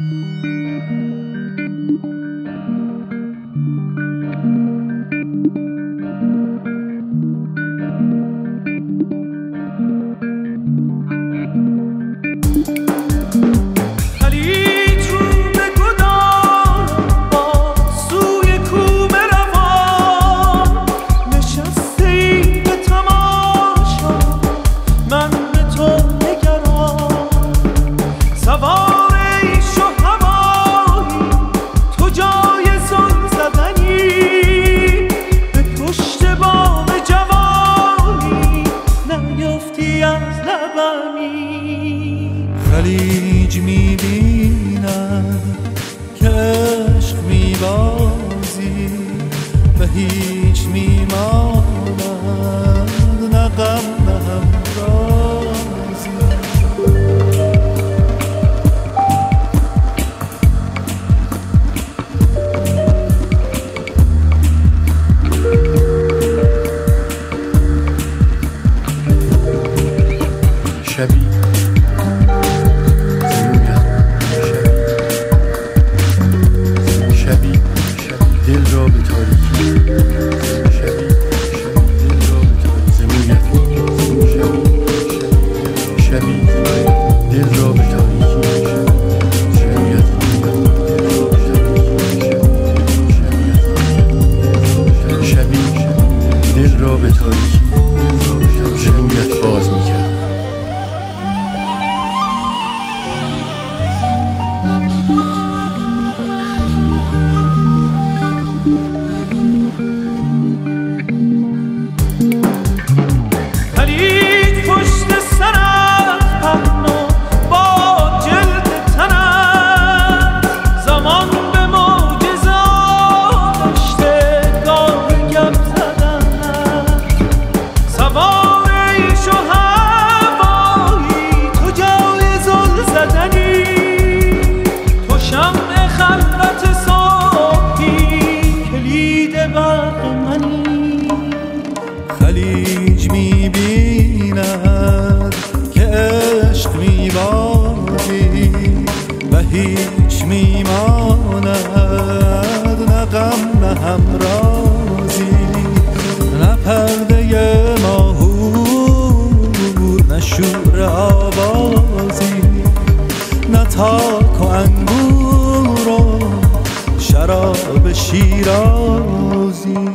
خلیج میبینم که عشق میبازی و هیچ میماند نه غم نه همرازی. شبی دل را به تاریکی شبی دل را به تاریکی شبی دل را به تاریکی رویت باز میکرد. خلیج میبیند که عشق میبازی و هیچ میماند نه غم نه همرازی، نه پرده ماهور نه شور آوازی، نه تاک و انگور و شراب شیرازی.